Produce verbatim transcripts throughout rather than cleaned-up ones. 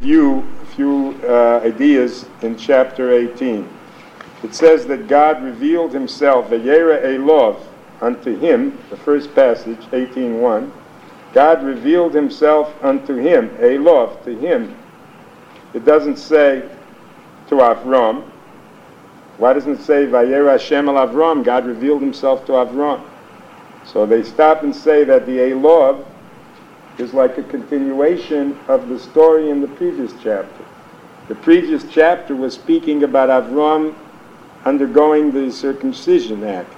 Few, few uh, ideas in chapter eighteen. It says that God revealed himself, Vayera Elov, unto him, the first passage, eighteen one. God revealed himself unto him, Elov, to him. It doesn't say to Avram. Why doesn't it say, Vayera Hashem el Avram? God revealed himself to Avram. So they stop and say that the Elov is like a continuation of the story in the previous chapter. The previous chapter was speaking about Avram undergoing the circumcision act.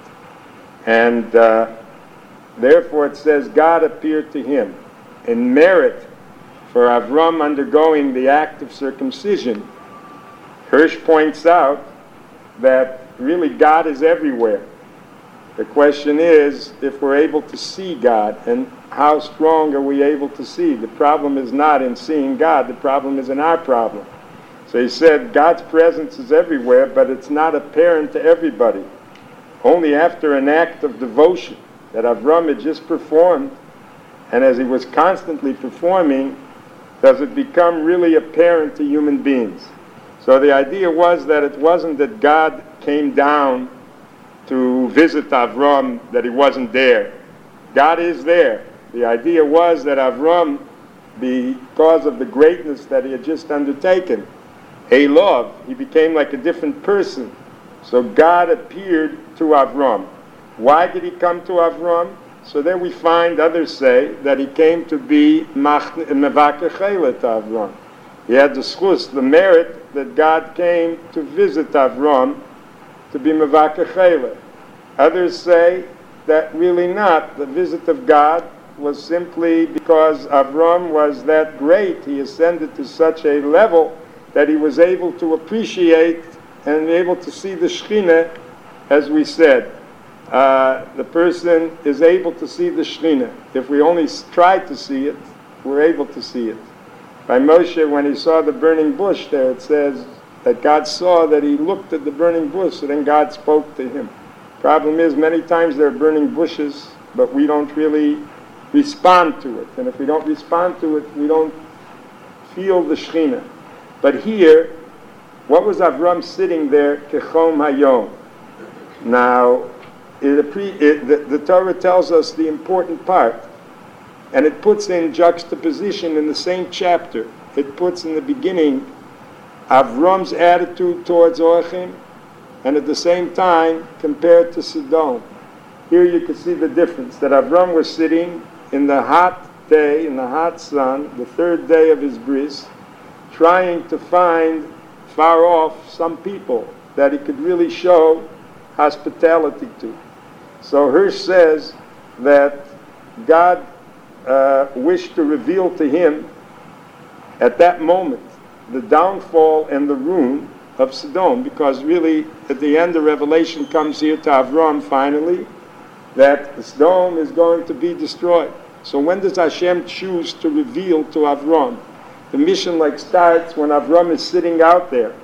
And uh, therefore it says God appeared to him. In merit for Avram undergoing the act of circumcision, Hirsch points out that really God is everywhere. The question is if we're able to see God, and how strong are we able to see? The problem is not in seeing God, the problem is in our problem. So he said God's presence is everywhere, but it's not apparent to everybody. Only after an act of devotion that Avram had just performed, and as he was constantly performing, does it become really apparent to human beings. So the idea was that it wasn't that God came down to visit Avram, that he wasn't there. God is there. The idea was that Avram, because of the greatness that he had just undertaken, Elov, he became like a different person. So God appeared to Avram. Why did he come to Avram? So then we find others say that he came to be Mevakeh Chayla to Avram. He had the schus, the merit that God came to visit Avram, to be Mevakeh Chayla. Others say that really not. The visit of God was simply because Avram was that great. He ascended to such a level that he was able to appreciate and able to see the Shekhinah, as we said. Uh, the person is able to see the Shekhinah. If we only try to see it, we're able to see it. By Moshe, when he saw the burning bush there, it says that God saw that he looked at the burning bush, and then God spoke to him. Problem is, many times there are burning bushes, but we don't really respond to it. And if we don't respond to it, we don't feel the Shekhinah. But here, what was Avram sitting there, Kechom Hayom? Now, it, it, the, the Torah tells us the important part, and it puts in juxtaposition in the same chapter. It puts in the beginning Avram's attitude towards Orchim, and at the same time compared to Sodom. Here you can see the difference, that Avram was sitting in the hot day, in the hot sun, the third day of his bris, trying to find far off some people that he could really show hospitality to. So Hirsch says that God uh, wished to reveal to him at that moment the downfall and the ruin of Sodom, because really at the end the revelation comes here to Avram finally that Sodom is going to be destroyed. So when does Hashem choose to reveal to Avram? The mission like starts when Avram is sitting out there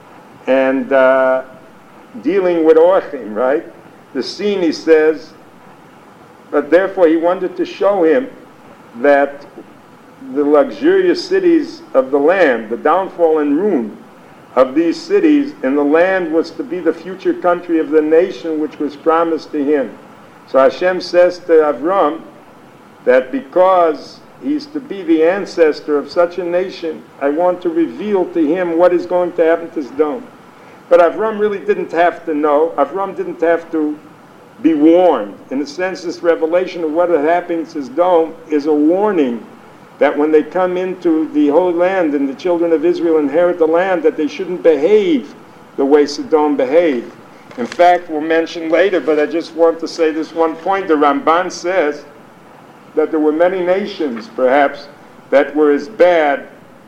and uh, dealing with Orchim, right? The scene, he says, but therefore he wanted to show him that the luxurious cities of the land, the downfall and ruin of these cities in the land was to be the future country of the nation which was promised to him. So Hashem says to Avram that because he's to be the ancestor of such a nation, I want to reveal to him what is going to happen to Sodom. But Avram really didn't have to know. Avram didn't have to be warned. In a sense, this revelation of what had happened to Sodom is a warning that when they come into the Holy Land and the children of Israel inherit the land, that they shouldn't behave the way Sodom behaved. In fact, we'll mention later, but I just want to say this one point. The Ramban says that there were many nations, perhaps, that were as bad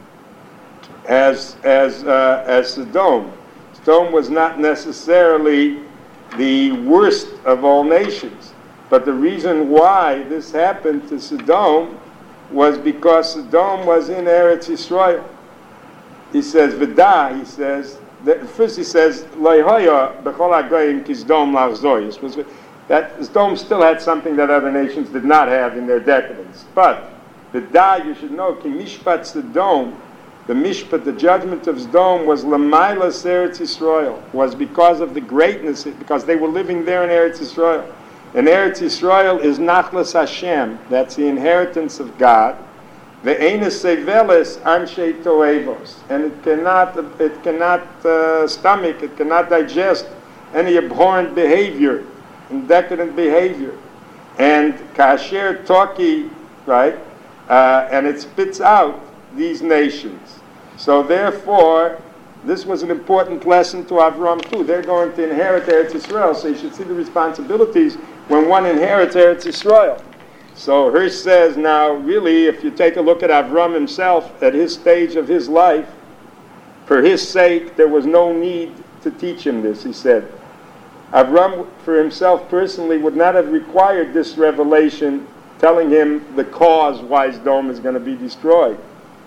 as as uh, as Sodom. Sodom was not necessarily the worst of all nations, but the reason why this happened to Sodom was because Sodom was in Eretz Yisrael. He says, V'da, he says, that, first he says, Lo hoya b'chol hagoyim ki Sodom lachzoyis, was that Sodom still had something that other nations did not have in their decadence. But V'da, you should know, ki mishpat Sodom the mishpat, the judgment of Sdom, was l'mayla Eretz Yisrael, was because of the greatness, because they were living there in Eretz Yisrael. And Eretz Yisrael is nachlas Hashem, that's the inheritance of God. Ve'ena seveles anshe toevos, and it cannot, it cannot uh, stomach, it cannot digest any abhorrent behavior and decadent behavior. And kasher toki, right, uh, and it spits out these nations. So therefore, this was an important lesson to Avram too. They're going to inherit Eretz Yisrael, so you should see the responsibilities when one inherits Eretz Yisrael. So Hirsch says, now really, if you take a look at Avram himself, at his stage of his life, for his sake, there was no need to teach him this, he said. Avram, for himself personally, would not have required this revelation telling him the cause why Sdom is going to be destroyed.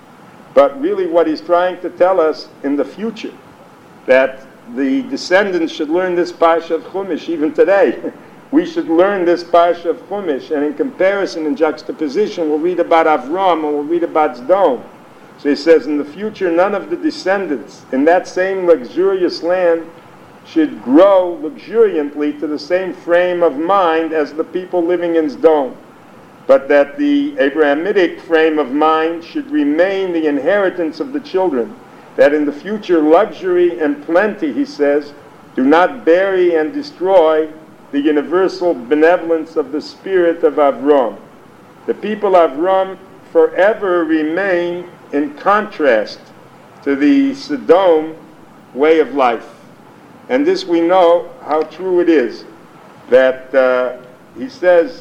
But really what he's trying to tell us in the future, that the descendants should learn this Parsha of Chumash even today. We should learn this Parsha of Chumash, and in comparison, in juxtaposition, we'll read about Avram and we'll read about Sdom. So he says, in the future, none of the descendants in that same luxurious land should grow luxuriantly to the same frame of mind as the people living in Sdom, but that the Abrahamic frame of mind should remain the inheritance of the children, that in the future luxury and plenty, he says, do not bury and destroy the universal benevolence of the spirit of Avram. The people of Avram forever remain in contrast to the Sodom way of life. And this we know how true it is, that uh, he says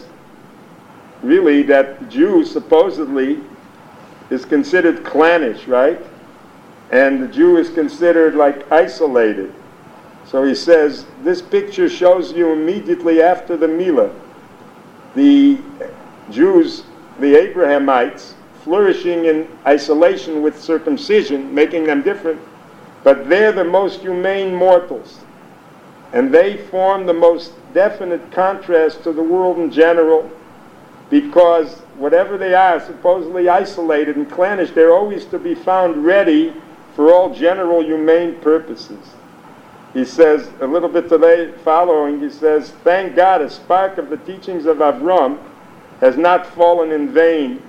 really that Jew supposedly is considered clannish, right? And the Jew is considered like isolated. So he says, this picture shows you immediately after the Milah, the Jews, the Abrahamites, flourishing in isolation with circumcision, making them different, but they're the most humane mortals. And they form the most definite contrast to the world in general, because whatever they are, supposedly isolated and clannish, they're always to be found ready for all general humane purposes. He says, a little bit today following, he says, thank God a spark of the teachings of Avram has not fallen in vain.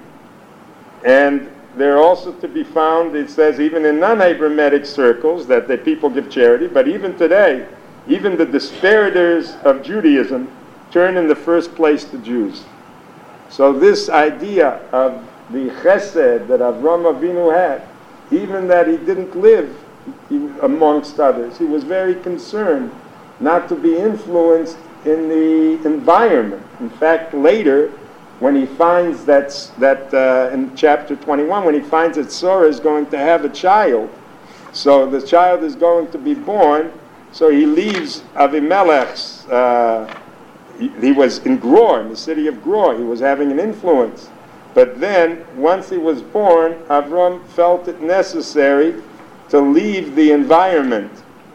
And they're also to be found, it says, even in non-Abrahamic circles, that the people give charity, but even today, even the disparators of Judaism turn in the first place to Jews. So this idea of the chesed that Avram Avinu had, even that he didn't live amongst others, he was very concerned not to be influenced in the environment. In fact, later, when he finds that, that uh, in chapter twenty-one, when he finds that Sarah is going to have a child, so the child is going to be born, so he leaves Avimelech's, uh, he, he was in Gror, in the city of Gror, he was having an influence. But then, once he was born, Avram felt it necessary to leave the environment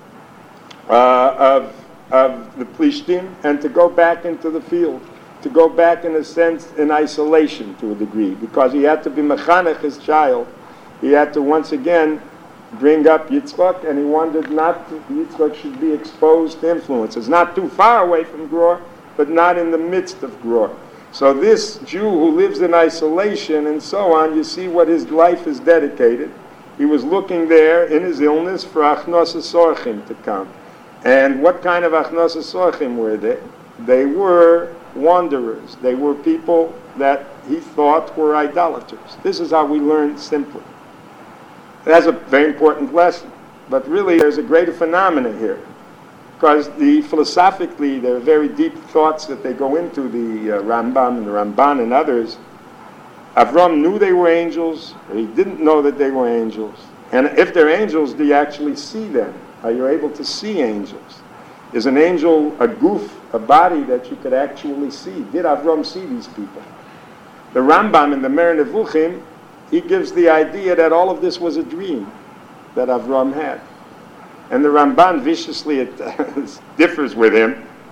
uh, of, of the Plishtim and to go back into the field, to go back in a sense in isolation to a degree, because he had to be mechanech his child. He had to once again bring up Yitzchak, and he wanted not to, Yitzchak should be exposed to influences, not too far away from Gror, but not in the midst of Gror. So this Jew who lives in isolation and so on, you see what his life is dedicated. He was looking there in his illness for Achnos HaSorchim to come. And what kind of Achnos HaSorchim were they? They were wanderers. They were people that he thought were idolaters. This is how we learn simply. That's a very important lesson. But really, there's a greater phenomenon here. Because the, philosophically, there are very deep thoughts that they go into, the uh, Rambam and the Ramban and others. Avram knew they were angels, or he didn't know that they were angels. And if they're angels, do you actually see them? Are you able to see angels? Is an angel a goof, a body that you could actually see? Did Avram see these people? The Rambam in the Mer Nevuchim, he gives the idea that all of this was a dream that Avram had. And the Ramban viciously it, differs with him,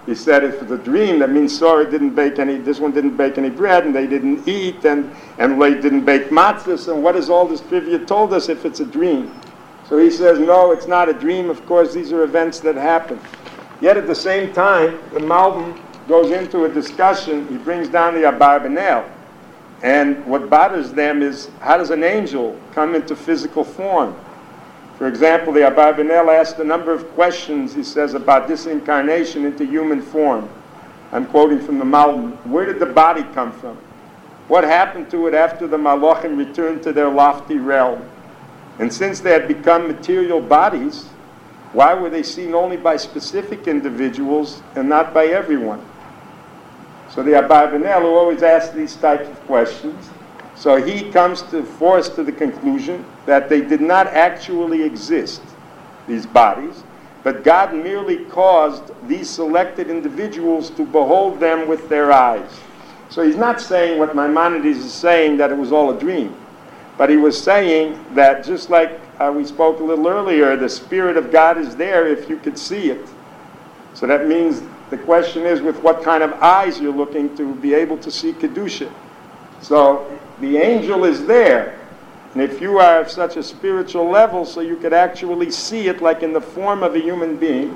He said if it's a dream, that means Sarah didn't bake any, this one didn't bake any bread, and they didn't eat, and, and they didn't bake matzahs, and what has all this trivia told us if it's a dream? So he says, no, it's not a dream. Of course, these are events that happen. Yet at the same time, the Malbim goes into a discussion. He brings down the Abarbanel. And what bothers them is, how does an angel come into physical form? For example, the Abarbanel asked a number of questions, he says, about disincarnation into human form. I'm quoting from the Malbim. Where did the body come from? What happened to it after the Malachim returned to their lofty realm? And since they had become material bodies, why were they seen only by specific individuals and not by everyone? So the Abarbanel, who always asks these types of questions, so he comes to force to the conclusion that they did not actually exist, these bodies, but God merely caused these selected individuals to behold them with their eyes. So he's not saying what Maimonides is saying, that it was all a dream. But he was saying that just like uh, we spoke a little earlier, the Spirit of God is there if you could see it. So that means the question is with what kind of eyes you're looking to be able to see Kedusha. So the angel is there. And if you are of such a spiritual level, so you could actually see it like in the form of a human being,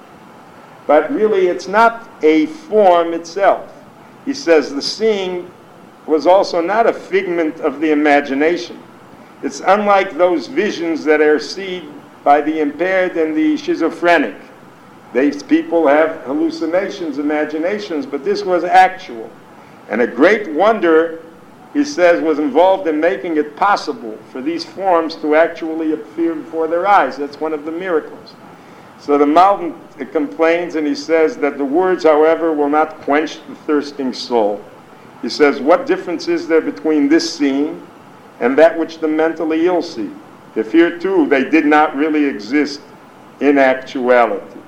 but really it's not a form itself. He says the seeing was also not a figment of the imagination. It's unlike those visions that are seen by the impaired and the schizophrenic. These people have hallucinations, imaginations, but this was actual. And a great wonder, he says, was involved in making it possible for these forms to actually appear before their eyes. That's one of the miracles. So the Malbim complains, and he says that the words, however, will not quench the thirsting soul. He says, what difference is there between this seeing and that which the mentally ill see? If here too they did not really exist in actuality.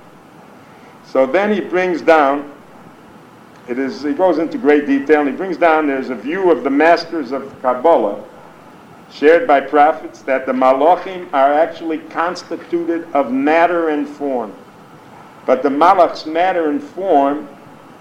So then he brings down, it is, he goes into great detail, and he brings down, there's a view of the masters of Kabbalah, shared by prophets, that the Malachim are actually constituted of matter and form. But the Malach's matter and form,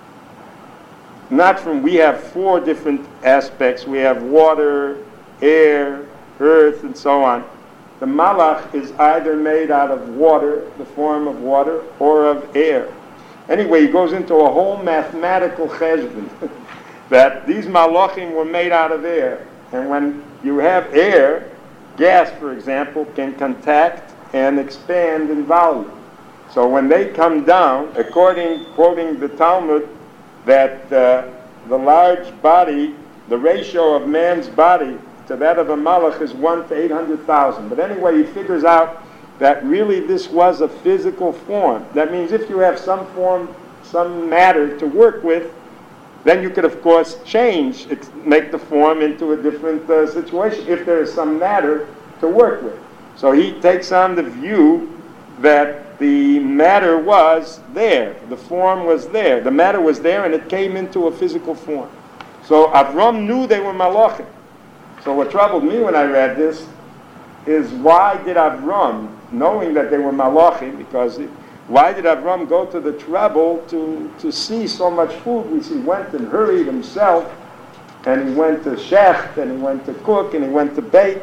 not from, we have four different aspects. We have water, air, earth, and so on. The Malach is either made out of water, the form of water, or of air. Anyway, he goes into a whole mathematical cheshbon that these Malachim were made out of air. And when you have air, gas, for example, can contract and expand in volume. So when they come down, according, quoting the Talmud, that uh, the large body, the ratio of man's body to that of a malach is one to eight hundred thousand. But anyway, he figures out that really this was a physical form. That means if you have some form, some matter to work with, then you could, of course, change, make the form into a different uh, situation if there is some matter to work with. So he takes on the view that the matter was there, the form was there, the matter was there, and it came into a physical form. So Avram knew they were malachim. So what troubled me when I read this is why did Avram, knowing that they were malachim, because it, why did Avram go to the trouble to, to see so much food? We see he went and hurried himself, and he went to shecht, and he went to cook, and he went to bake.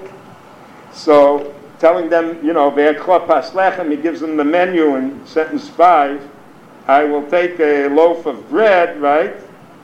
So telling them, you know, he gives them the menu in sentence five. I will take a loaf of bread, right?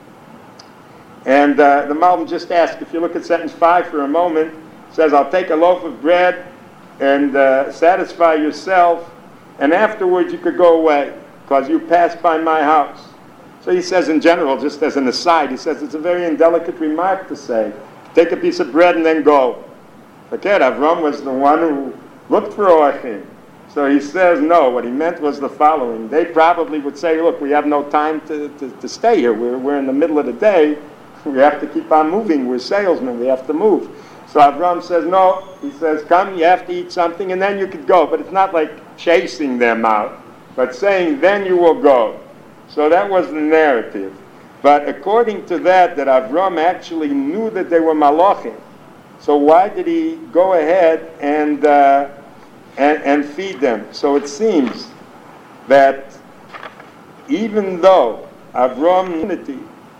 And uh, the Malbim just asked, if you look at sentence five for a moment, it says, I'll take a loaf of bread and uh, satisfy yourself, and afterwards you could go away, because you passed by my house. So he says in general, just as an aside, he says it's a very indelicate remark to say, take a piece of bread and then go. Forget, Avram was the one who looked for Orchim. So he says, no, what he meant was the following. They probably would say, look, we have no time to, to, to stay here. We're, we're in the middle of the day. We have to keep on moving. We're salesmen. We have to move. So Avram says, no. He says, come, you have to eat something, and then you could go. But it's not like chasing them out, but saying, then you will go. So that was the narrative. But according to that, that Avram actually knew that they were malachim. So why did he go ahead and, uh, and, and feed them? So it seems that even though Avram unity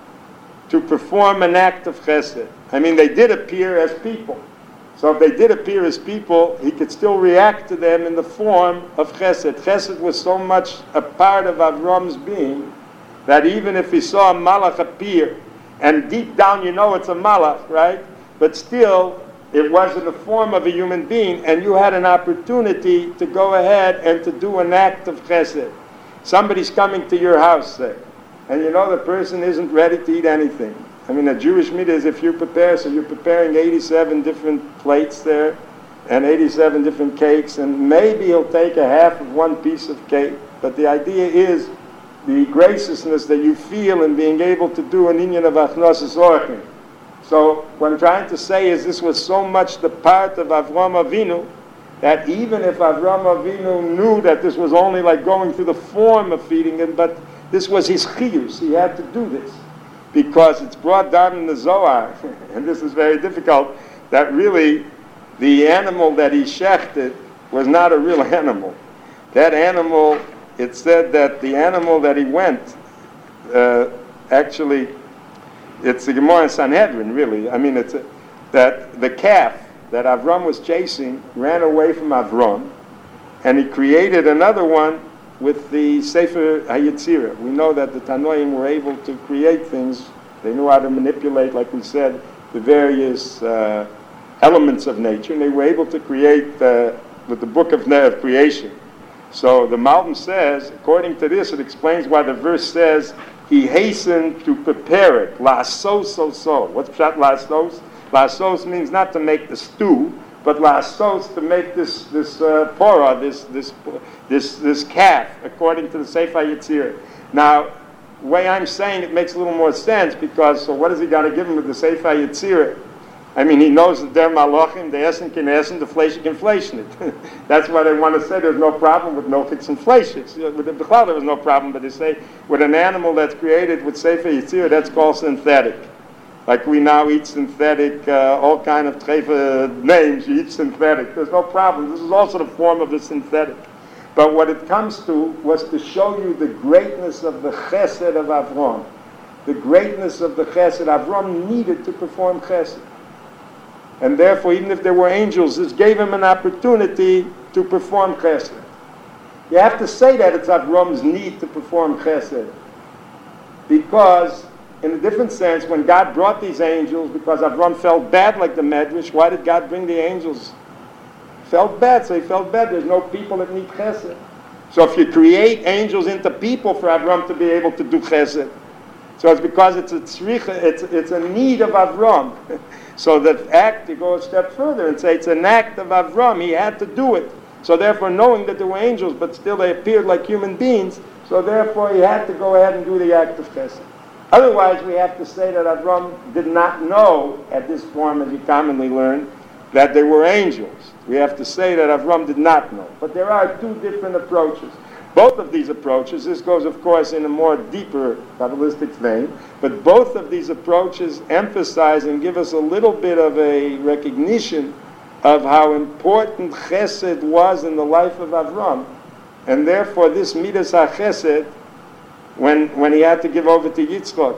to perform an act of chesed. I mean, they did appear as people. So if they did appear as people, he could still react to them in the form of chesed. Chesed was so much a part of Avram's being that even if he saw a malach appear, and deep down you know it's a malach, right? But still, it was in the form of a human being, and you had an opportunity to go ahead and to do an act of chesed. Somebody's coming to your house, say, and you know the person isn't ready to eat anything. I mean, a Jewish midah is if you prepare, so you're preparing eighty-seven different plates there, and eighty-seven different cakes, and maybe he'll take a half of one piece of cake, but the idea is the graciousness that you feel in being able to do an inyan of achnosas orchim. So what I'm trying to say is this was so much the part of Avram Avinu that even if Avram Avinu knew that this was only like going through the form of feeding him, but this was his chiyus, he had to do this. Because it's brought down in the Zohar, and this is very difficult, that really the animal that he shechted was not a real animal. That animal, it said that the animal that he went, uh, actually, it's the Gemara in Sanhedrin, really. I mean, it's a, that the calf that Avram was chasing ran away from Avram, and he created another one with the Sefer HaYetzirah. We know that the Tanoim were able to create things. They knew how to manipulate, like we said, the various uh, elements of nature, and they were able to create uh, with the book of, of creation. So the Malbim says, according to this, it explains why the verse says, he hastened to prepare it. La'asos so so. What's pshat la'asos? La'asos means not to make the stew, but la'asos to make this this uh, porah, this this this this calf, according to the Sefer Yetzirah. Now, the way I'm saying it makes a little more sense because so what does he got to give him with the Sefer Yetzirah? I mean, he knows that they're malachim, the essen can essen, the flesh can flesh it. That's why they want to say there's no problem with milchiks and fleshes. With the Bechal there was no problem, but they say with an animal that's created with Sefer Yetzirah, that's called synthetic. Like we now eat synthetic, uh, all kind of treifa names, you eat synthetic. There's no problem. This is also the form of the synthetic. But what it comes to was to show you the greatness of the chesed of Avram. The greatness of the chesed. Avram needed to perform chesed. And therefore, even if there were angels, this gave him an opportunity to perform chesed. You have to say that it's Avram's need to perform chesed. Because in a different sense, when God brought these angels, because Avram felt bad like the Medrash, why did God bring the angels? Felt bad, so he felt bad. There's no people that need chesed. So if you create angels into people for Avram to be able to do chesed, so it's because it's a tzricha, it's, it's a need of Avram. So the act, to go a step further and say it's an act of Avram, he had to do it. So therefore, knowing that there were angels, but still they appeared like human beings, so therefore he had to go ahead and do the act of chesed. Otherwise, we have to say that Avram did not know, at this form, as you commonly learn, that they were angels. We have to say that Avram did not know. But there are two different approaches. Both of these approaches, this goes, of course, in a more deeper Kabbalistic vein, but both of these approaches emphasize and give us a little bit of a recognition of how important chesed was in the life of Avram. And therefore, this midas ha-chesed, When when he had to give over to Yitzchak,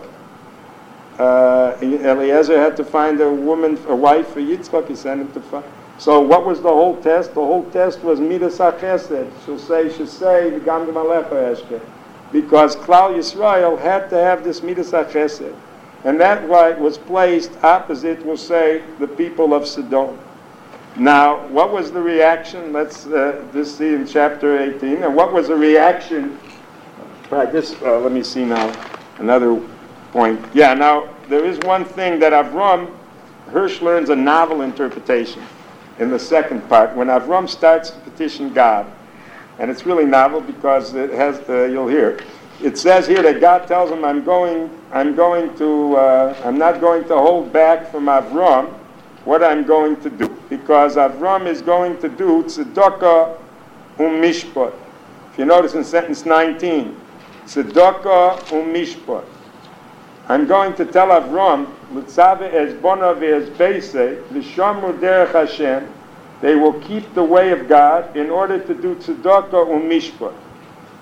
uh, Eliezer had to find a woman, a wife for Yitzchak. He sent him to find. So what was the whole test? The whole test was midas ha-chesed. She'll say, she'll say, v'gam gemalecha eshke, because Klal Yisrael had to have this midas ha-chesed, and that why it was placed opposite, we'll say, the people of Sodom. Now, what was the reaction? Let's uh, just see in chapter eighteen. And what was the reaction? Right, this, uh, let me see now, another point. Yeah, now, there is one thing that Avram, Hirsch learns a novel interpretation in the second part. When Avram starts to petition God, and it's really novel because it has, the, you'll hear, it says here that God tells him, I'm going, I'm going to, uh, I'm not going to hold back from Avram what I'm going to do. Because Avram is going to do tzedakah umishpat. If you notice in sentence nineteen, tzedakah umishpat. I'm going to tell Avram, l'tzave es bona ve'es beise, l'shamru derech Hashem, they will keep the way of God in order to do tzedakah umishpat.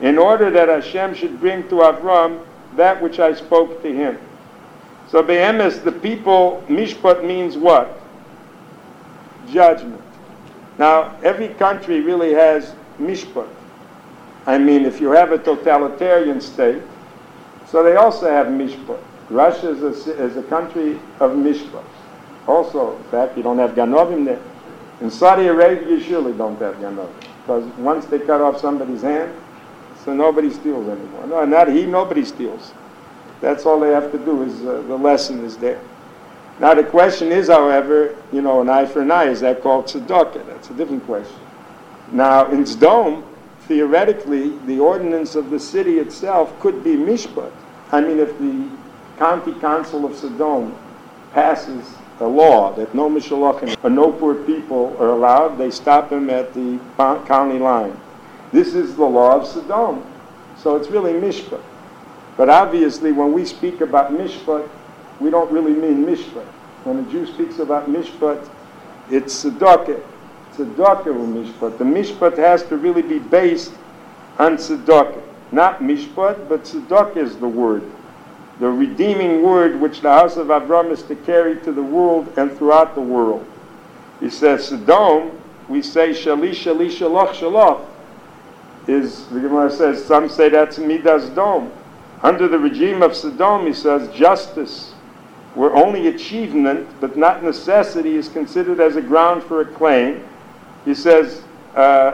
in order that Hashem should bring to Avram that which I spoke to him. So be'emes, the people, mishpat means what? Judgment. Now, every country really has mishpat. I mean, if you have a totalitarian state, so they also have mishpat. Russia is a, is a country of mishpat. Also, in fact, you don't have ganovim there. In Saudi Arabia, you surely don't have ganovim. Because once they cut off somebody's hand, so nobody steals anymore. No, not he, nobody steals. That's all they have to do, is uh, the lesson is there. Now the question is, however, you know, an eye for an eye, is that called tzedakah? That's a different question. Now in Sdom, theoretically, the ordinance of the city itself could be mishpat. I mean, if the county council of Sodom passes a law that no mishalachim or no poor people are allowed, they stop them at the county line. This is the law of Sodom. So it's really mishpat. But obviously, when we speak about mishpat, we don't really mean mishpat. When a Jew speaks about mishpat, it's tzedakah. Tzedakah or mishpat. The mishpat has to really be based on tzedakah. Not mishpat, but tzedakah is the word. The redeeming word which the house of Avram is to carry to the world and throughout the world. He says, Sodom, we say shali, shali, shalach, shalach. Is, the Gemara says, some say that's midas dom. Under the regime of Sodom, he says, justice, where only achievement, but not necessity, is considered as a ground for a claim. He says, uh,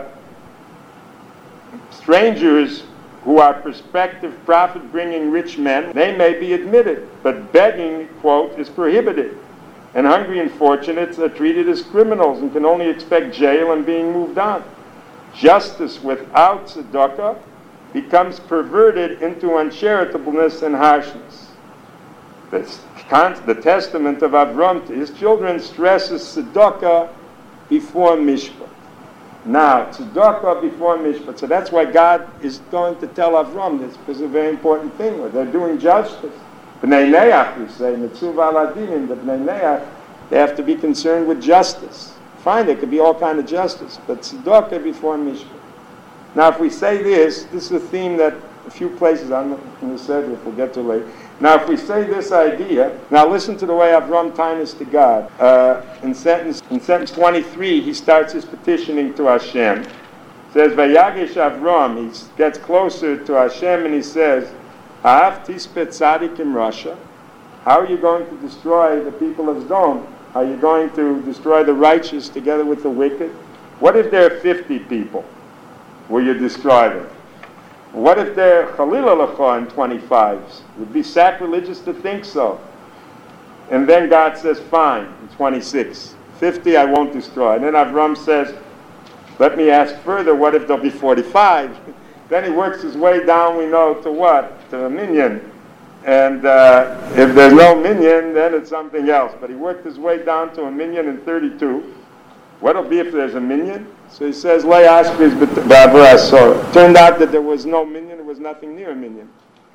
strangers who are prospective profit-bringing rich men, they may be admitted, but begging, quote, is prohibited. And hungry unfortunates are treated as criminals and can only expect jail and being moved on. Justice without tzedakah becomes perverted into uncharitableness and harshness. The, the testament of Avram to his children stresses tzedakah before mishpat. Now, tzedakah before mishpat. So that's why God is going to tell Avram this, because it's a very important thing. They're doing justice. B'nai Neach, we say, Mitzuv Aladinim, the B'nai Neach, they have to be concerned with justice. Fine, there could be all kind of justice, but tzedakah before mishpat. Now, if we say this, this is a theme that a few places, I'm not going to say it if we'll get to it later. Now, if we say this idea, now listen to the way Avram ties to God. Uh, in sentence in sentence twenty-three, he starts his petitioning to Hashem. It says, Vayagesh Avram, he gets closer to Hashem and he says, Ha'af tispet tzadik in Russia. How are you going to destroy the people of Sodom? Are you going to destroy the righteous together with the wicked? What if there are fifty people? Will you destroy them? What if they're Chalil Alecha in twenty-fives? It would be sacrilegious to think so. And then God says, fine, in twenty-six. fifty I won't destroy. And then Avram says, let me ask further, what if there'll be forty-five? Then he works his way down, we know, to what? To a minyan. And uh, if there's no minyan, then it's something else. But he worked his way down to a minyan in thirty-two. What'll be if there's a minyan? So he says, Lay Ashkriz B'Avra Asora. Turned out that there was no minyan, there was nothing near a minyan.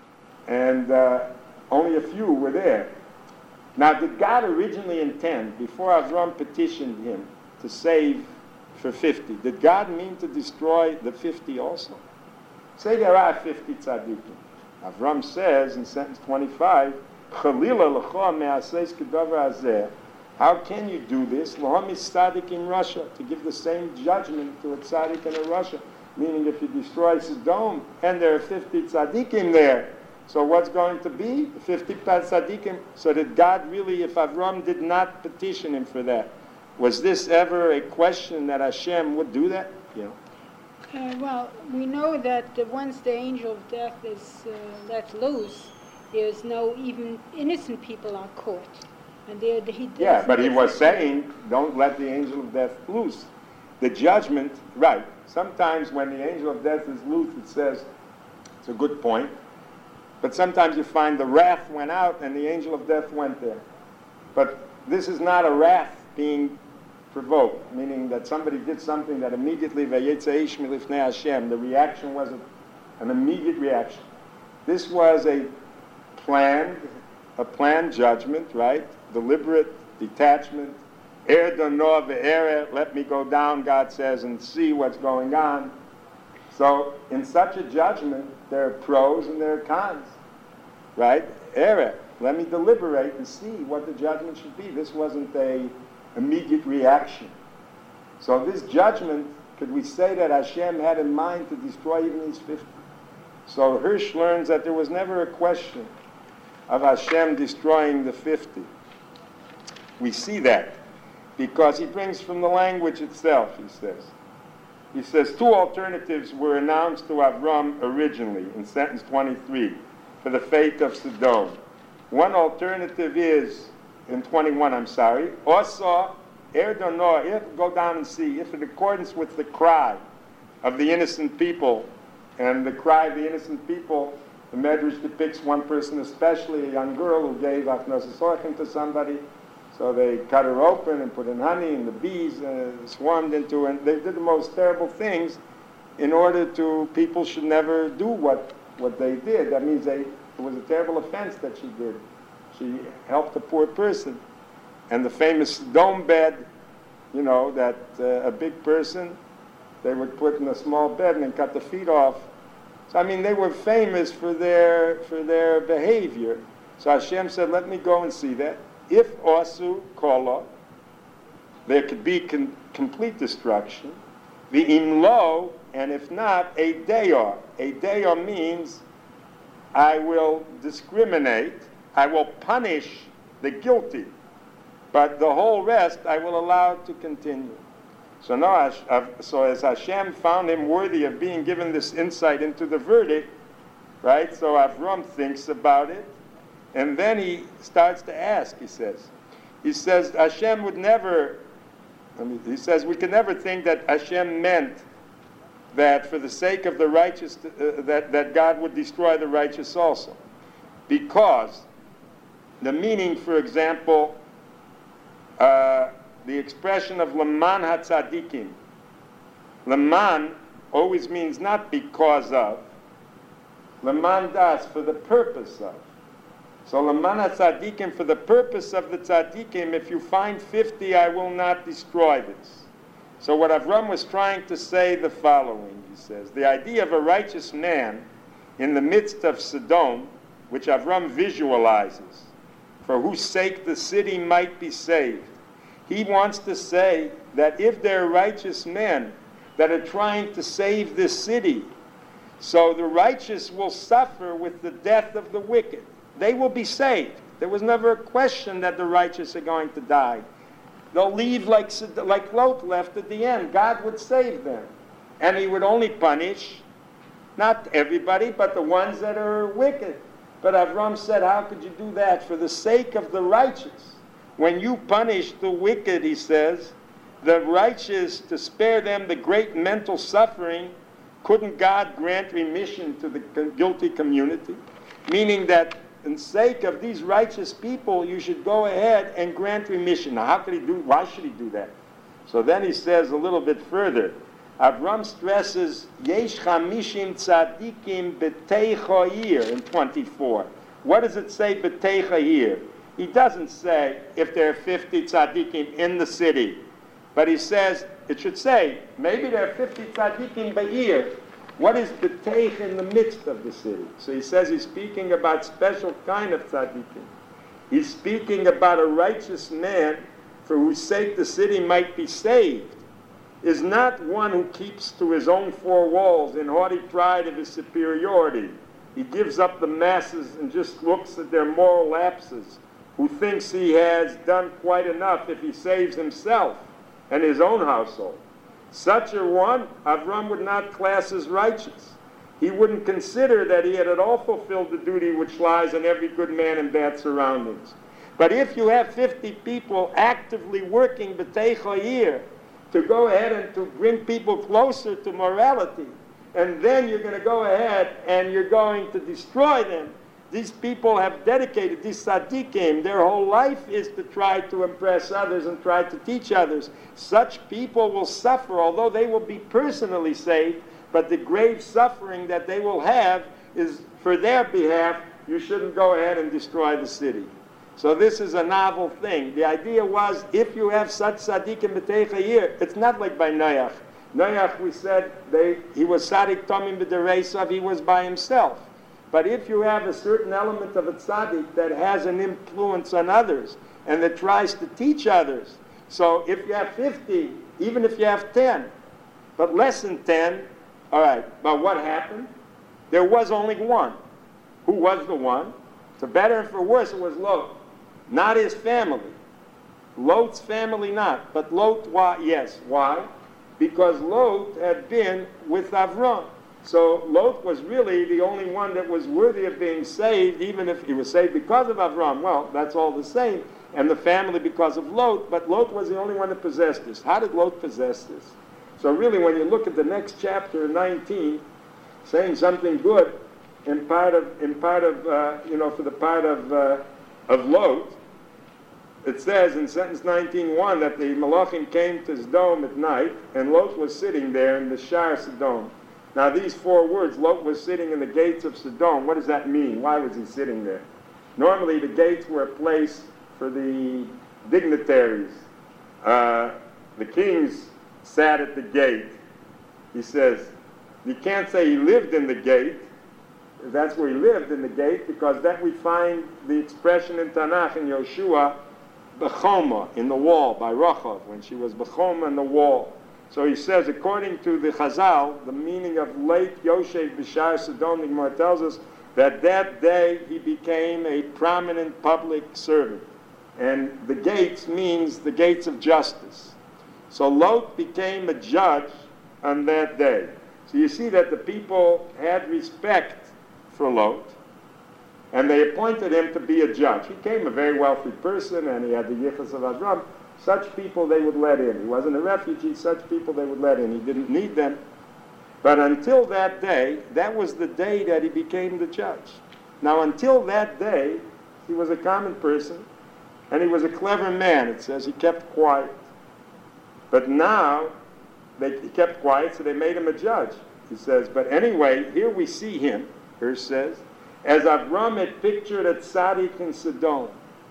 And uh, only a few were there. Now, did God originally intend, before Avram petitioned him to save for fifty, did God mean to destroy the fifty also? Say there are fifty tzaddikim. Avram says in sentence twenty-five, Chalila l'cha me'aseis kedavar hazeh. How can you do this? L'ham is tzaddik in Russia, to give the same judgment to a tzaddik in Russia. Meaning if you destroy Sodom, and there are fifty tzaddikim there, so what's going to be? fifty tzaddikim? So that God really, if Avram did not petition him for that, was this ever a question that Hashem would do that? You know. Uh, well, we know that uh, once the angel of death is uh, let loose, there's no, even innocent people are caught. And they, he yeah, but he was saying, don't let the angel of death loose. The judgment, right. Sometimes when the angel of death is loose, it says, it's a good point, but sometimes you find the wrath went out and the angel of death went there. But this is not a wrath being provoked, meaning that somebody did something that immediately, vayetze milifnei Hashem, the reaction was a, an immediate reaction. This was a planned, a planned judgment, right? Deliberate detachment. Er dono ve'ere, let me go down, God says, and see what's going on. So in such a judgment, there are pros and there are cons, right? Erech, let me deliberate and see what the judgment should be. This wasn't a immediate reaction. So this judgment, could we say that Hashem had in mind to destroy even these fifty? So Hirsch learns that there was never a question of Hashem destroying the fifty. We see that because he brings from the language itself, he says. He says, two alternatives were announced to Avram originally in sentence twenty-three for the fate of Sodom. One alternative is, in twenty-one, I'm sorry, also, Erdonoah, if, go down and see, if in accordance with the cry of the innocent people, and the cry of the innocent people, the Medrash depicts one person especially, a young girl who gave Achnos Sorkin to somebody. So they cut her open and put in honey, and the bees uh, swarmed into her, and they did the most terrible things in order to, people should never do what, what they did. That means they, it was a terrible offense that she did. She helped a poor person. And the famous dome bed, you know, that uh, a big person, they would put in a small bed and then cut the feet off. So, I mean, they were famous for their, for their behavior. So Hashem said, let me go and see that. If Osu Kola, there could be con- complete destruction. The Imlo, and if not, a Deor. A Deor means I will discriminate, I will punish the guilty, but the whole rest I will allow to continue. So now, so as Hashem found him worthy of being given this insight into the verdict, right? So Avram thinks about it, and then he starts to ask. He says, he says Hashem would never. I mean, he says we can never think that Hashem meant that for the sake of the righteous, uh, that that God would destroy the righteous also, because the meaning, for example. Uh, The expression of Laman HaTzadikim. Laman always means not because of. Laman das, for the purpose of. So Laman HaTzadikim, for the purpose of the tzadikim, if you find fifty, I will not destroy this. So what Avram was trying to say the following, he says, the idea of a righteous man in the midst of Sodom, which Avram visualizes, for whose sake the city might be saved. He wants to say that if there are righteous men that are trying to save this city, so the righteous will suffer with the death of the wicked. They will be saved. There was never a question that the righteous are going to die. They'll leave like, like Lot left at the end. God would save them. And he would only punish, not everybody, but the ones that are wicked. But Avram said, how could you do that? For the sake of the righteous. When you punish the wicked, he says, the righteous, to spare them the great mental suffering, couldn't God grant remission to the guilty community? Meaning that in sake of these righteous people, you should go ahead and grant remission. Now, how could he do, why should he do that? So then he says a little bit further, Avram stresses, Yesh chamishim tzadikim b'tei chayir in twenty-four. What does it say b'tei chayir? He doesn't say if there are fifty tzaddikim in the city, but he says, it should say, maybe there are fifty tzaddikim ba'ir. What is b'teich in the midst of the city? So he says he's speaking about special kind of tzaddikim. He's speaking about a righteous man for whose sake the city might be saved, is not one who keeps to his own four walls in haughty pride of his superiority. He gives up the masses and just looks at their moral lapses, who thinks he has done quite enough if he saves himself and his own household. Such a one, Avram would not class as righteous. He wouldn't consider that he had at all fulfilled the duty which lies on every good man in bad surroundings. But if you have fifty people actively working b'tei chayir to go ahead and to bring people closer to morality, and then you're going to go ahead and you're going to destroy them, these people have dedicated, these tzaddikim, their whole life is to try to impress others and try to teach others. Such people will suffer, although they will be personally saved, but the grave suffering that they will have is for their behalf, you shouldn't go ahead and destroy the city. So this is a novel thing. The idea was, if you have such tzaddikim b'tei chayir, it's not like by Noach. Noach, we said, they, he was Tzaddik Tomim B'Deresav, he was by himself. But if you have a certain element of a tzaddik that has an influence on others and that tries to teach others, so if you have fifty, even if you have ten, but less than ten, all right, but what happened? There was only one. Who was the one? For better and for worse, it was Lot. Not his family. Lot's family not, but Lot, why? Yes. Why? Because Lot had been with Avram. So Lot was really the only one that was worthy of being saved, even if he was saved because of Avram. Well, that's all the same. And the family because of Lot, but Lot was the only one that possessed this. How did Lot possess this? So really, when you look at the next chapter, nineteen, saying something good in part of, in part of uh, you know, for the part of, uh, of Lot, it says in sentence nineteen one that the Malachim came to Sodom at night, and Lot was sitting there in the Shar Sodom. Now these four words, Lot was sitting in the gates of Sodom, what does that mean? Why was he sitting there? Normally the gates were a place for the dignitaries. Uh, the kings sat at the gate. He says, you can't say he lived in the gate. That's where he lived, in the gate, because that we find the expression in Tanakh, in Yoshua, Bechoma, in the wall, by Rachel, when she was Bechoma in the wall. So he says, according to the Chazal, the meaning of late Yoshev B'Shar Sodom, the Gemara tells us that that day he became a prominent public servant. And the gates means the gates of justice. So Lot became a judge on that day. So you see that the people had respect for Lot, and they appointed him to be a judge. He became a very wealthy person, and he had the yichus of Avram. Such people they would let in. He wasn't a refugee. Such people they would let in. He didn't need them. But until that day, that was the day that he became the judge. Now, until that day, he was a common person, and he was a clever man. It says he kept quiet. But now, they, he kept quiet, so they made him a judge. He says, but anyway, here we see him, verse says, as Avram had pictured at Tzaddik in Sodom,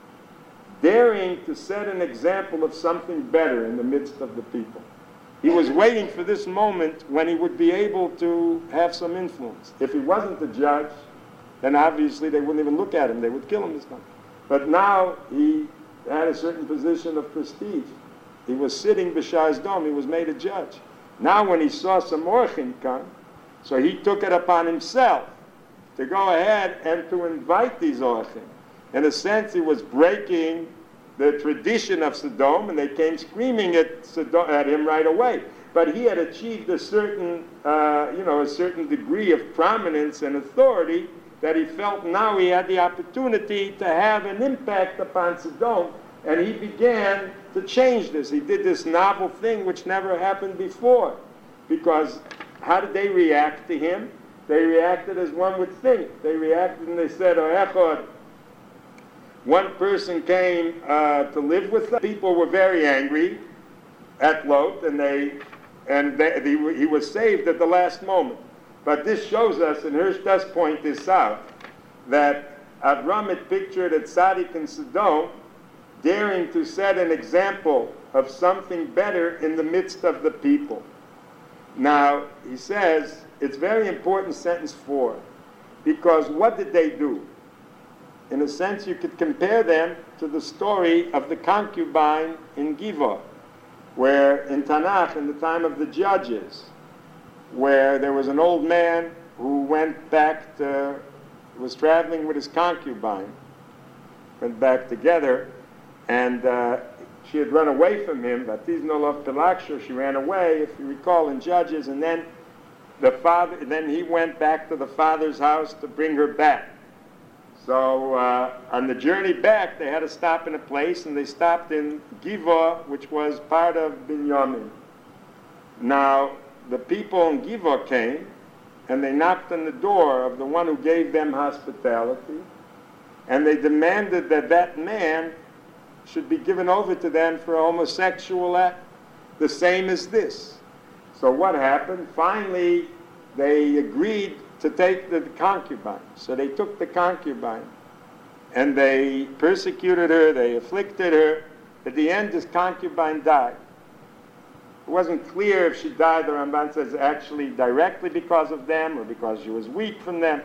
daring to set an example of something better in the midst of the people. He was waiting for this moment when he would be able to have some influence. If he wasn't the judge, then obviously they wouldn't even look at him. They would kill him this time. But now he had a certain position of prestige. He was sitting B'Shar Sodom. He was made a judge. Now when he saw some orchim come, so he took it upon himself to go ahead and to invite these orchim. In a sense, he was breaking the tradition of Sodom, and they came screaming at, Sodom, at him right away. But he had achieved a certain, uh, you know, a certain degree of prominence and authority that he felt now he had the opportunity to have an impact upon Sodom, and he began to change this. He did this novel thing which never happened before, because how did they react to him? They reacted as one would think. They reacted and they said, oh, Echad. One person came uh, to live with them. People were very angry at Lot, and they and they, they, he was saved at the last moment. But this shows us, and Hirsch does point this out, that Avram had pictured at Tzaddik and Sodom daring to set an example of something better in the midst of the people. Now, he says, it's very important, sentence four, because what did they do? In a sense, you could compare them to the story of the concubine in Givor, where in Tanakh, in the time of the judges, where there was an old man who went back to, was traveling with his concubine, went back together, and uh, she had run away from him. Vatiz Nolov Pilaksha, she ran away, if you recall, in Judges, and then the father, then he went back to the father's house to bring her back. So uh, on the journey back, they had to stop in a place, and they stopped in Givor, which was part of Binyamin. Now, the people in Givor came, and they knocked on the door of the one who gave them hospitality, and they demanded that that man should be given over to them for a homosexual act, the same as this. So what happened? Finally, they agreed to take the concubine. So they took the concubine, and they persecuted her, they afflicted her. At the end, this concubine died. It wasn't clear if she died, the Ramban says, actually directly because of them or because she was weak from them.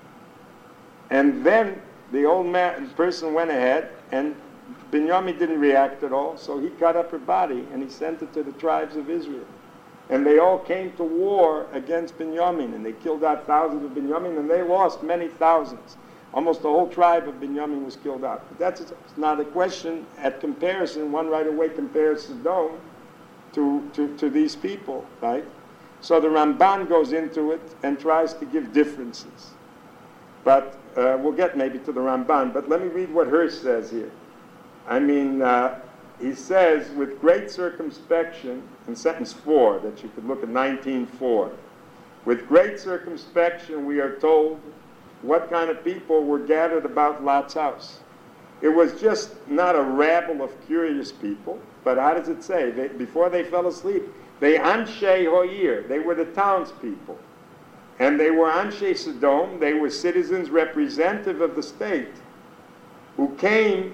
And then the old man, person went ahead, and Binyamin didn't react at all, so he cut up her body and he sent it to the tribes of Israel. And they all came to war against Binyamin, and they killed out thousands of Binyamin, and they lost many thousands. Almost the whole tribe of Binyamin was killed out. But that's not a question at comparison. One right away compares Sodom to, to, to these people, right? So the Ramban goes into it and tries to give differences. But uh, we'll get maybe to the Ramban, but let me read what Hirsch says here. I mean, uh, he says, with great circumspection, in sentence four, that you could look at nineteen four, with great circumspection we are told what kind of people were gathered about Lot's house. It was just not a rabble of curious people, but how does it say? They, before they fell asleep, they Anshe Hoyer, they were the townspeople. And they were Anshe Sodom, they were citizens representative of the state, who came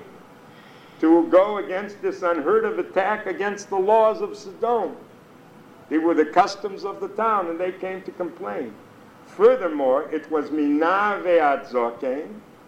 to go against this unheard of attack against the laws of Sodom. They were the customs of the town, and they came to complain. Furthermore, it was Mina ve'ad zoken,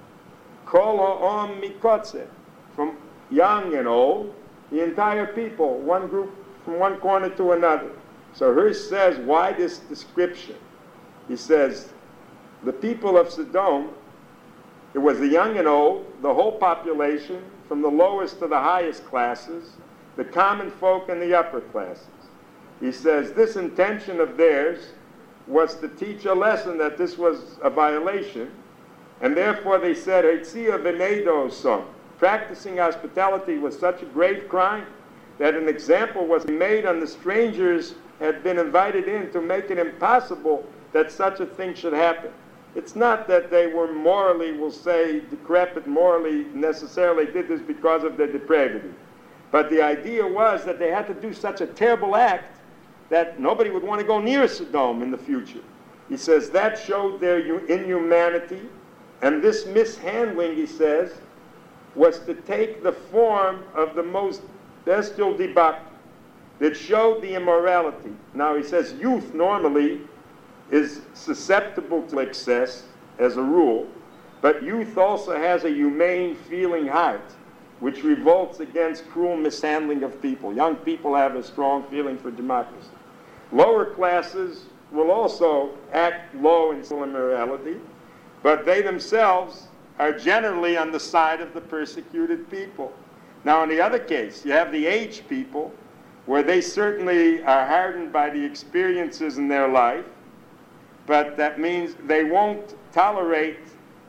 kol ha'om mikotze, from young and old, the entire people, one group from one corner to another. So Hirsch says, why this description? He says, the people of Sodom, it was the young and old, the whole population, from the lowest to the highest classes, the common folk and the upper classes. He says, this intention of theirs was to teach a lesson that this was a violation, and therefore they said, Heitzia v'neido som. Practicing hospitality was such a grave crime that an example was made on the strangers had been invited in to make it impossible that such a thing should happen. It's not that they were morally, we'll say, decrepit, morally necessarily did this because of their depravity. But the idea was that they had to do such a terrible act that nobody would want to go near Sodom in the future. He says that showed their inhumanity, and this mishandling, he says, was to take the form of the most bestial debauchery that showed the immorality. Now he says youth normally is susceptible to excess as a rule, but youth also has a humane feeling heart which revolts against cruel mishandling of people. Young people have a strong feeling for democracy. Lower classes will also act low in immorality, but they themselves are generally on the side of the persecuted people. Now in the other case, you have the aged people where they certainly are hardened by the experiences in their life, but that means they won't tolerate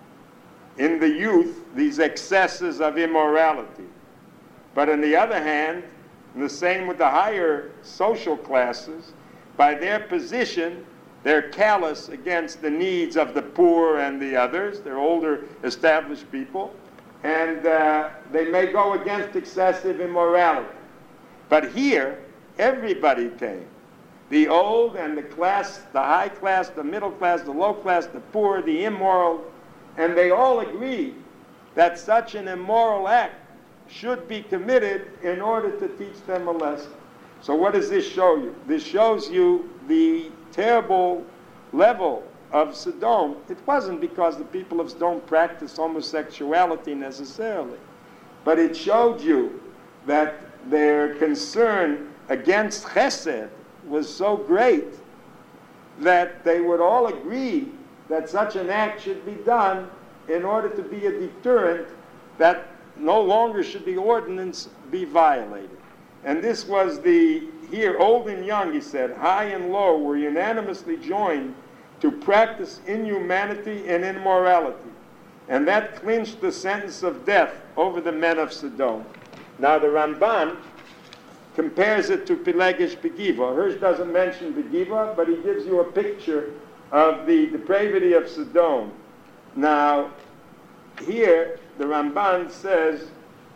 in the youth these excesses of immorality. But on the other hand, and the same with the higher social classes, by their position, they're callous against the needs of the poor and the others. They're older, established people, and uh, they may go against excessive immorality. But here, everybody came. The old and the class, the high class, the middle class, the low class, the poor, the immoral, and they all agree that such an immoral act should be committed in order to teach them a lesson. So what does this show you? This shows you the terrible level of Sodom. It wasn't because the people of Sodom practiced homosexuality necessarily, but it showed you that their concern against chesed was so great that they would all agree that such an act should be done in order to be a deterrent that no longer should the ordinance be violated. And this was the, here, old and young, he said, high and low were unanimously joined to practice inhumanity and immorality. And that clinched the sentence of death over the men of Sodom. Now the Ramban compares it to Pelegish Begiva. Hirsch doesn't mention Begiva, but he gives you a picture of the depravity of Sodom. Now, here, the Ramban says,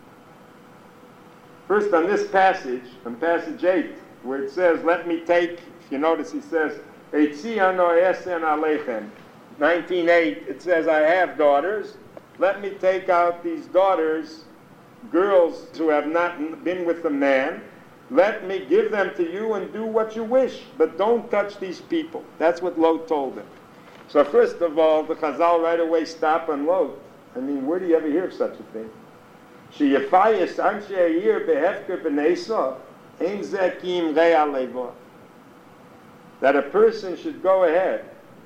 first on this passage, on passage eight, where it says, let me take, if you notice he says, nineteen eight, it says, I have daughters. Let me take out these daughters, girls who have not been with a man, let me give them to you and do what you wish, but don't touch these people. That's what Lot told them. So first of all, the Chazal right away stop on Lot. I mean, where do you ever hear of such a thing? Sheyafayis anshe ayir behefker b'neisa, ein zekim re'al levo. That a person should go ahead.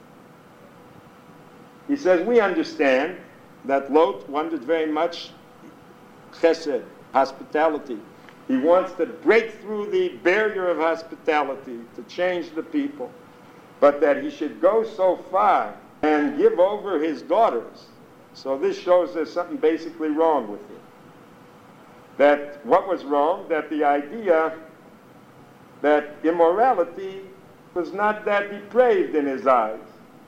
He says, we understand that Lot wanted very much chesed, hospitality. He wants to break through the barrier of hospitality, to change the people. But that he should go so far and give over his daughters. So this shows there's something basically wrong with it. That what was wrong? That the idea that immorality was not that depraved in his eyes.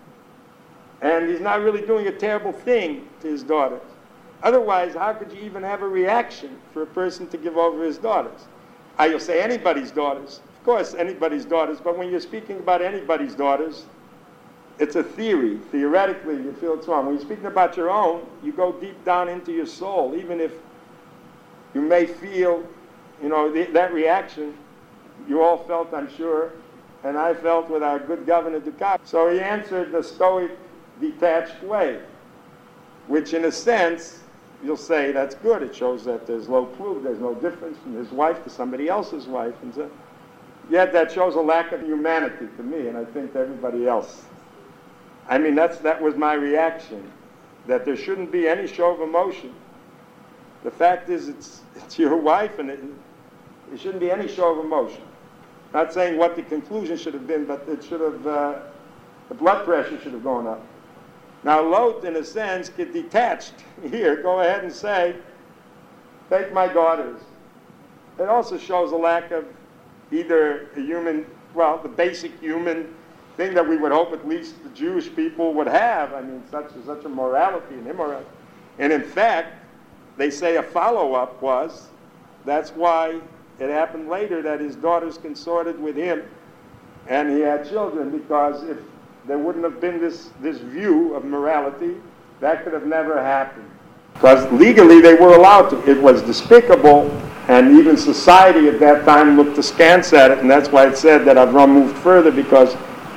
And he's not really doing a terrible thing to his daughters. Otherwise, how could you even have a reaction for a person to give over his daughters? I will say anybody's daughters. Of course, anybody's daughters. But when you're speaking about anybody's daughters, it's a theory. Theoretically, you feel it's wrong. When you're speaking about your own, you go deep down into your soul. Even if you may feel, you know, the, that reaction, you all felt, I'm sure, and I felt with our good Governor Dukat. So he answered the stoic, detached way, which in a sense, you'll say that's good. It shows that there's low proof, there's no difference from his wife to somebody else's wife. And so, yet that shows a lack of humanity to me, and I think to everybody else. I mean, that's that was my reaction, that there shouldn't be any show of emotion. The fact is, it's it's your wife, and it, there shouldn't be any show of emotion. Not saying what the conclusion should have been, but it should have, uh, the blood pressure should have gone up. Now, Lot, in a sense, get detached here. Go ahead and say, take my daughters. It also shows a lack of either a human, well, the basic human thing that we would hope at least the Jewish people would have. I mean, such, such a morality and immorality. And in fact, they say a follow-up was, that's why it happened later that his daughters consorted with him and he had children, because if there wouldn't have been this, this view of morality, that could have never happened. Because legally they were allowed to. It was despicable, and even society at that time looked askance at it, and that's why it said that Avram moved further, because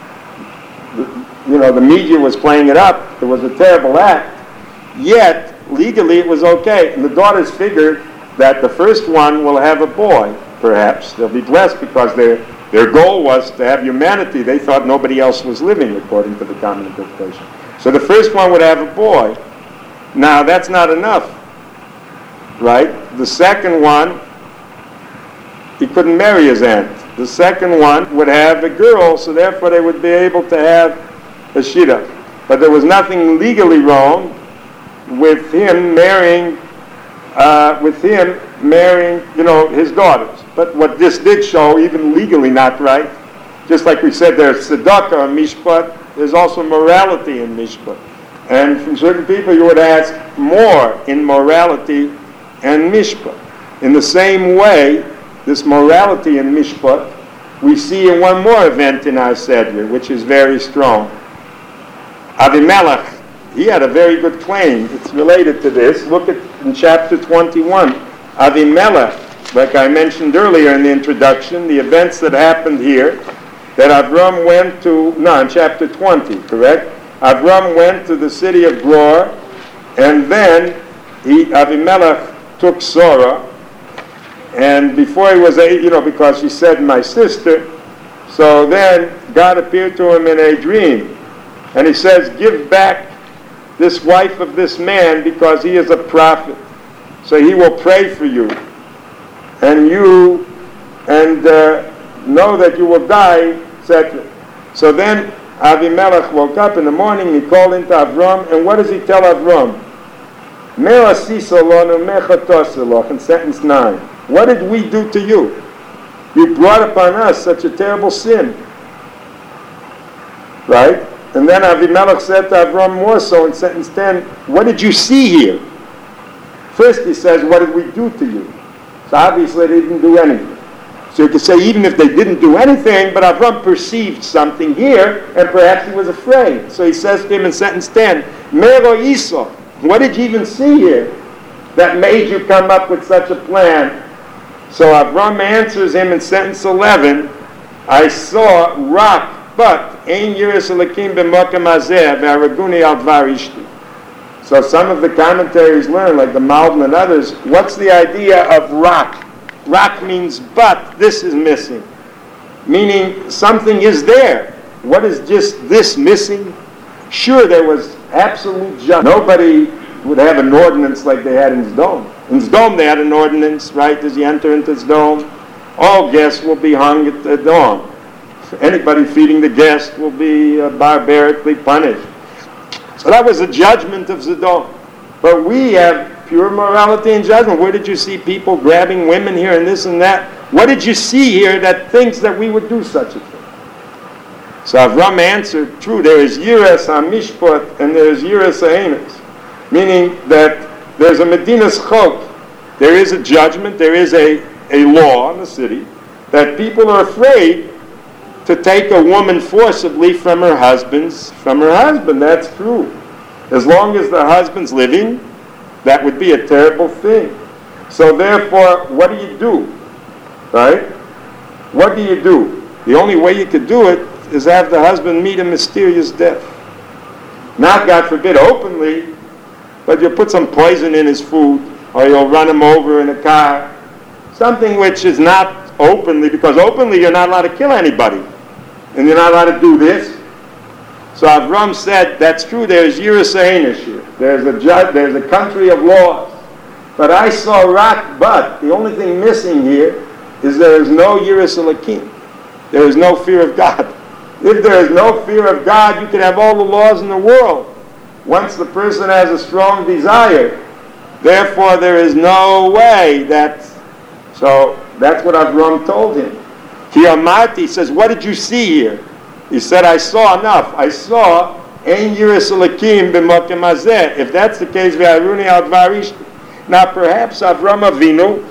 the, you know, the media was playing it up. It was a terrible act. Yet, legally it was okay. And the daughters figured that the first one will have a boy, perhaps. They'll be blessed because their their goal was to have humanity. They thought nobody else was living, according to the common interpretation. So the first one would have a boy. Now, that's not enough, right? The second one, he couldn't marry his aunt. The second one would have a girl, so therefore they would be able to have a shida. But there was nothing legally wrong with him marrying, uh, with him marrying, you know, his daughters. But what this did show, even legally not right, just like we said there's tzedakah or mishpat, there's also morality in mishpat. And from certain people you would ask more in morality and mishpat. In the same way, this morality in mishpat, we see in one more event in our Seder, which is very strong. Avimelech, he had a very good claim. It's related to this. Look at in chapter twenty-one. Avimelech, like I mentioned earlier in the introduction, the events that happened here, that Avram went to, no, in chapter twenty, correct? Avram went to the city of Glor, and then he, Avimelech took Sora, and before he was, a, you know, because she said, my sister, so then God appeared to him in a dream, and he says, give back this wife of this man because he is a prophet, so he will pray for you. And you, and uh, know that you will die, et cetera. So then Avimelech woke up in the morning, he called into Avram, and what does he tell Avram? In sentence nine. What did we do to you? You brought upon us such a terrible sin. Right? And then Avimelech said to Avram more so in sentence ten, what did you see here? First he says, what did we do to you? So obviously they didn't do anything. So you could say even if they didn't do anything, but Avram perceived something here, and perhaps he was afraid. So he says to him in sentence ten, Mero Yisro, what did you even see here that made you come up with such a plan So Avram answers him in sentence eleven, I saw rock, but ein yiras Elokim b'makom hazeh v'haraguni al dvar ishti. So some of the commentaries learn, like the Malbim and others, what's the idea of rock? Rock means but, this is missing. Meaning something is there. What is just this missing? Sure, there was absolute justice. Nobody would have an ordinance like they had in Sdom. In Sdom they had an ordinance, right? As you enter into Sdom, all guests will be hung at the dawn. Anybody feeding the guest will be uh, barbarically punished. So that was a judgment of Sodom. But we have pure morality and judgment. Where did you see people grabbing women here and this and that? What did you see here that thinks that we would do such a thing? So Avram answered, true, there is yiras ha-mishpat and there is yiras ha-emes. Meaning that there's a Medina's chok. There is a judgment, there is a, a law in the city that people are afraid to take a woman forcibly from her husband's, from her husband. That's true. As long as the husband's living, that would be a terrible thing. So therefore, what do you do? Right? What do you do? The only way you could do it is have the husband meet a mysterious death. Not, God forbid, openly, but you'll put some poison in his food, or you'll run him over in a car. Something which is not openly, because openly you're not allowed to kill anybody. And you're not allowed to do this. So Avram said, that's true, there's yiras ha-emes here. There's a judge, there's a country of laws. But I saw rock, but the only thing missing here is there is no yiras Elokim. There is no fear of God. If there is no fear of God, you can have all the laws in the world. Once the person has a strong desire, therefore there is no way that, so that's what Avram told him. Ki amarti, says, what did you see here? He said, I saw enough. I saw ein yiras Elokim b'makom hazeh. If that's the case, v'haruni al dvar ishti. Now perhaps Avram Avinu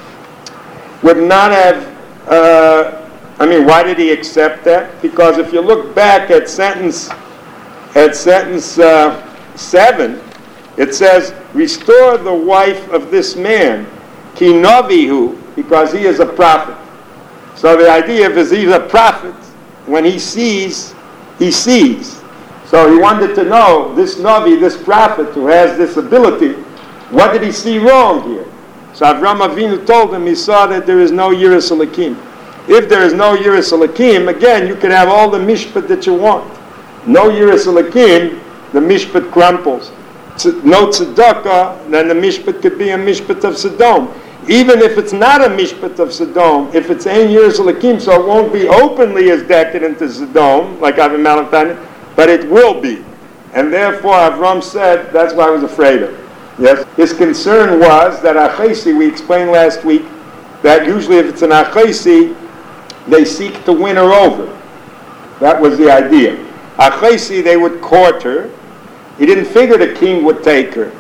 would not have, uh, I mean, why did he accept that? Because if you look back at sentence, at sentence uh, seven, it says, restore the wife of this man, ki novihu, because he is a prophet. So the idea is he's a prophet. When he sees, he sees. So he wanted to know, this Navi, this prophet who has this ability, what did he see wrong here? So Avram Avinu told him he saw that there is no yiras Elokim. If there is no yiras Elokim, again, you can have all the mishpat that you want. No yiras Elokim, the mishpat crumples. No tzedakah, then the mishpat could be a mishpat of Sodom. Even if it's not a mishpat of Sodom, if it's ein yiras Elokim, so it won't be openly as decadent as Sodom, like Avimelech done, but it will be. And therefore Avram said, that's why I was afraid of. Yes, his concern was that Achesi, we explained last week, that usually if it's an Achesi, they seek to win her over. That was the idea. Achesi, they would court her. He didn't figure the king would take her.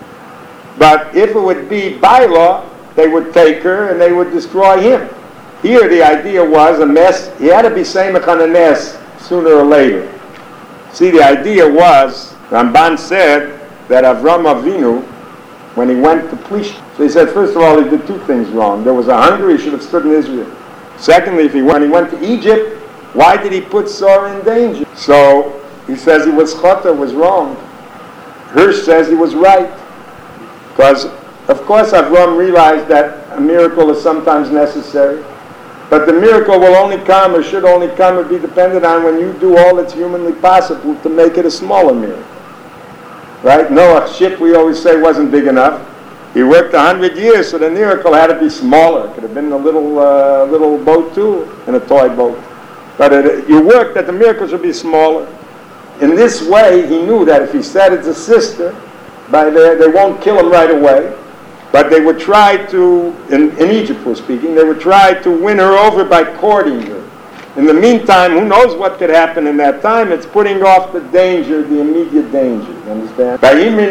But if it would be by law, they would take her and they would destroy him. Here the idea was a mess. He had to be Samech on a ness sooner or later. See, the idea was, Ramban said that Avram Avinu, when he went to Plish, so he said, first of all, he did two things wrong. There was a hunger, he should have stood in Israel. Secondly, if he, when he went to Egypt, why did he put Sarah in danger? So he says he was chata, was wrong. Hirsch says he was right. Because, of course, Avram realized that a miracle is sometimes necessary. But the miracle will only come, or should only come, or be dependent on when you do all that's humanly possible to make it a smaller miracle. Right? Noah's ship, we always say, wasn't big enough. He worked a hundred years, so the miracle had to be smaller. It could have been a little uh, little boat too, and a toy boat. But it, you worked that the miracle should be smaller. In this way, he knew that if he said it's a sister, by the, they won't kill him right away. But they would try to, in, in Egypt we're speaking, they would try to win her over by courting her. In the meantime, who knows what could happen in that time? It's putting off the danger, the immediate danger. You understand?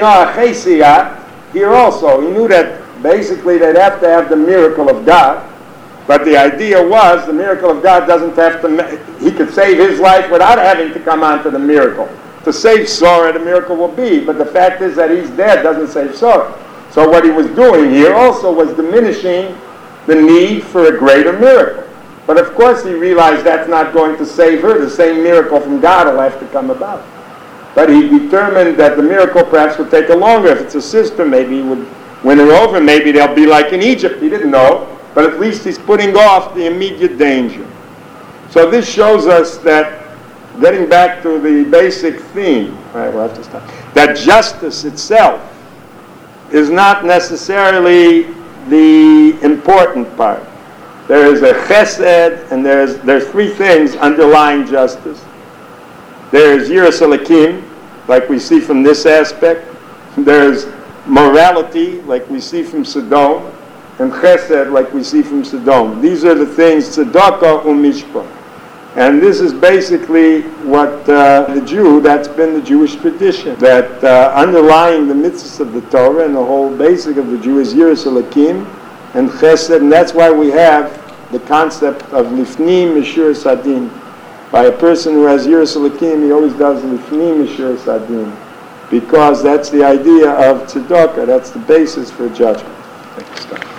Here also, he knew that basically they'd have to have the miracle of God. But the idea was the miracle of God doesn't have to, he could save his life without having to come on to the miracle. To save Sarah, the miracle will be. But the fact is that he's dead doesn't save Sarah. So what he was doing here also was diminishing the need for a greater miracle. But of course he realized that's not going to save her. The same miracle from God will have to come about. But he determined that the miracle perhaps would take a longer. If it's a sister, maybe he would win her over. Maybe they'll be like in Egypt. He didn't know. But at least he's putting off the immediate danger. So this shows us that, getting back to the basic theme, all right, we'll have to stop, that justice itself is not necessarily the important part. There is a chesed, and there's there's three things underlying justice. There's yiras halakim, like we see from this aspect. There's morality, like we see from Sodom, and chesed, like we see from Sodom. These are the things, tzedakah umishpah. And this is basically what uh, the Jew, that's been the Jewish tradition, that uh, underlying the mitzvahs of the Torah and the whole basic of the Jew is yiras halakim and chesed, and that's why we have the concept of lifnim mishur sadin. By a person who has yiras halakim, he always does lifnim mishur sadin, because that's the idea of tzedakah, that's the basis for judgment. Thank you.